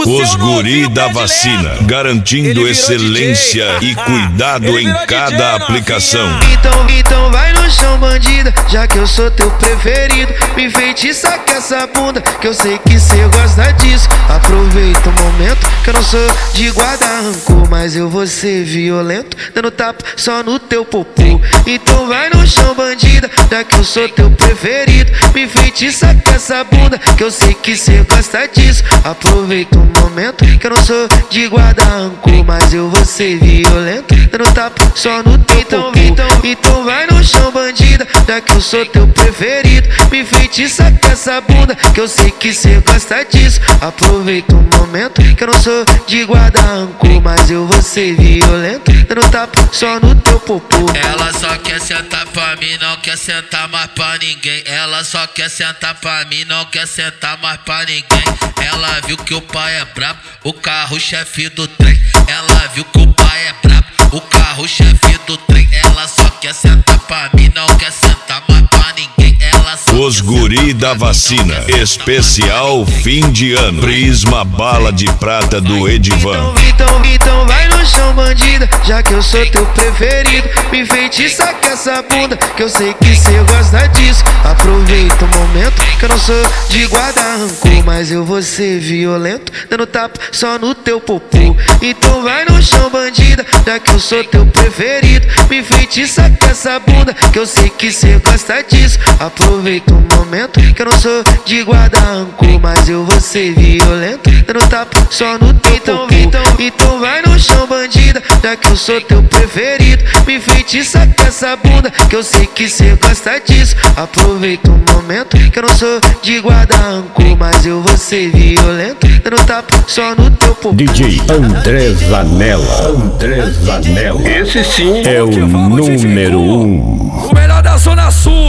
Os guri da vacina, garantindo excelência e cuidado em cada aplicação. Então vai no chão, bandida, já que eu sou teu preferido. Me enfeitiça com essa bunda, que eu sei que cê gosta disso. Aproveita o momento, que eu não sou de guardar rancor, mas eu vou ser violento, dando tapa só no teu popô. Então vai no chão, bandida, já que eu sou teu preferido. Me enfeitiça com essa bunda, que eu sei que cê gosta disso. Aproveita o momento, que eu não sou de guardar rancor, mas eu vou ser violento, dando tapa só no teu popô. Então vai no chão, bandida, já que eu sou teu preferido. Me enfeitiça com essa bunda, que eu sei que cê gosta disso. Aproveita o momento, que eu não sou de guardar rancor, mas eu vou ser violento, dando tapa só no teu popô. Ela só quer sentar pra mim, não quer sentar mais pra ninguém. Ela só quer sentar pra mim, não quer sentar mais pra ninguém. Ela viu que o pai é brabo, o carro-chefe do trem. Ela viu que o pai é brabo, o carro-chefe do trem. Ela só quer sentar pra mim, não quer sentar mais pra ninguém. Ela só Os guri da vacina, especial fim de ano. Prisma bala de prata do Edivan. Então vai no chão, bandida, já que eu sou teu preferido. Me enfeitiça com essa bunda, que eu sei que cê gosta disso. Aproveita o momento, que eu não sou de guardar rancor, mas eu vou ser violento, dando tapa só no teu popô. Então vai no chão, bandida, já que eu sou teu preferido. Me enfeitiça com essa bunda, que eu sei que cê gosta disso. Aproveita o momento, que eu não sou de guardar rancor, mas eu vou ser violento, dando tapa só no teu popô. Então vai no chão, bandida, já que eu sou teu preferido. Me enfeitiça com essa bunda, que eu sei que cê gosta disso. Aproveita o momento, que eu não sou de guardar rancor, mas eu vou ser violento, dando tapa só no teu popô. DJ André Zanella. Esse sim é o número 1. O melhor da Zona Sul.